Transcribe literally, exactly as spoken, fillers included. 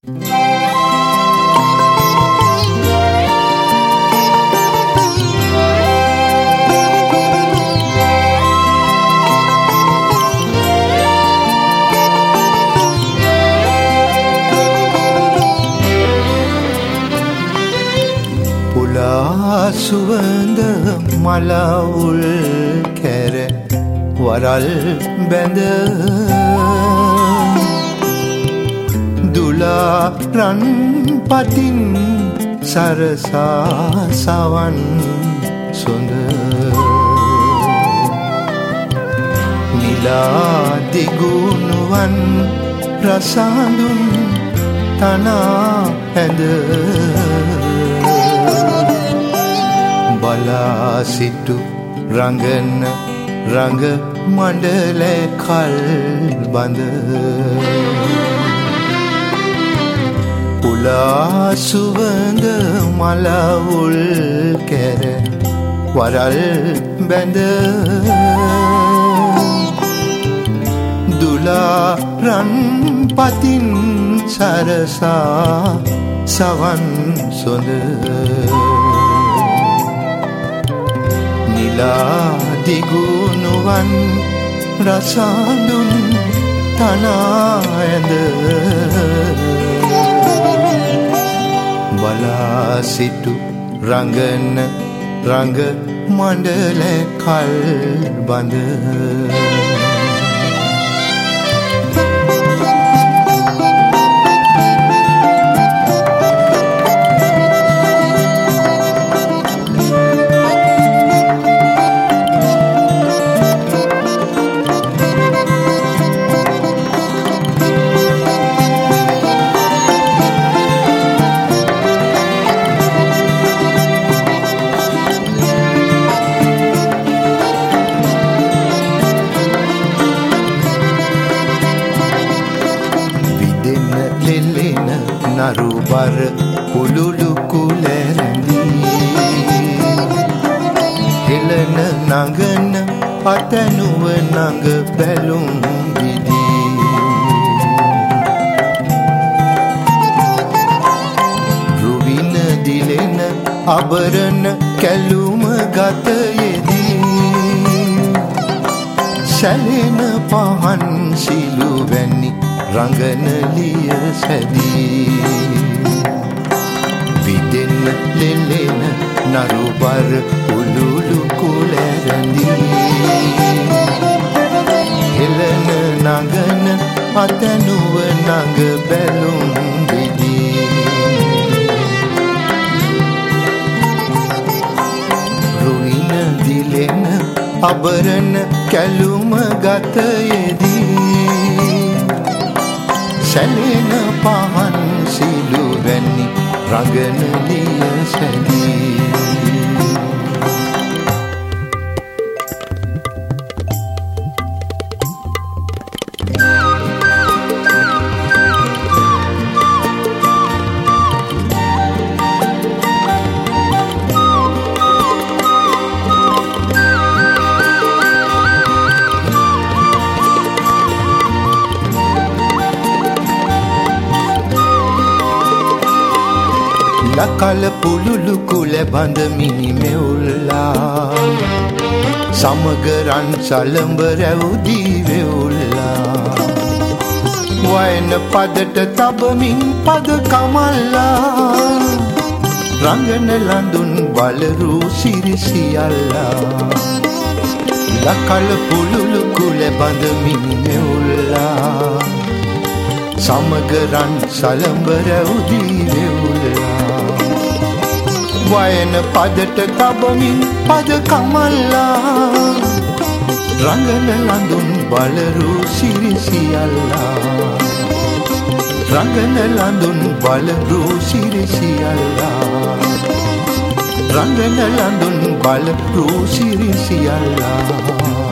සුවඳ මලවුල් කැර වරල් බැඳ දුලා රන් පතින් සරසා සවන් සොඳ නිලා දිගුණුවන් රසඳුන් තනා හැඳ බලා සිටු රංගන රංග මණ්ඩලේ කල් බඳ පුලා සුවඳ මලවුල් කැර වරල් බැඳ දුලා රන් පතින් සරසා සවන් සොඳ නිලා දිගුණුවන් රසඳුන් තනා ඇඳ බලා සිටු රංගන රංග මණ්ඩලේ කල් බඳ නරුබර පුලුලු කුලරැඳී හෙළන නගන අතනුව නඟ බැලුම් විදී රුවින දිලෙන අබරණ කැලුම ගතයේදී සැලෙන පහන් සිලුවැනි රංගන ලිය සැදී විදෙන්න ලෙලෙන නරුබර උළුළු කුලරැඳී හෙළන නගන අතනුව නඟ බැලුම් විදී රුවින දිලෙන අබරණ කැලුම ගතයේදී සැලෙන පහන් සිලුවැනි රංගන ලිය සැදී ලකල පුලුලු කුල බඳ මිනි මෙවුල්ලා සමග රන් සලඹ රැවුදී වෙවුල්ලා වයන පදට තබමින් පද කමල්ලා රංගන ලඳුන් බලරු සිරිසියල්ලා ලකල පුලුලු කුල බඳ මිනි මෙවුල්ලා සමග රන් සලඹ රැවුදී වෙවුල්ලා වයන පදට තබමින් පද කමල්ලා රංගන ලඳුන් බලරු සිරිසියල්ලා රංගන ලඳුන් බලරු සිරිසියල්ලා රංගන ලඳුන් බලරු සිරිසියල්ලා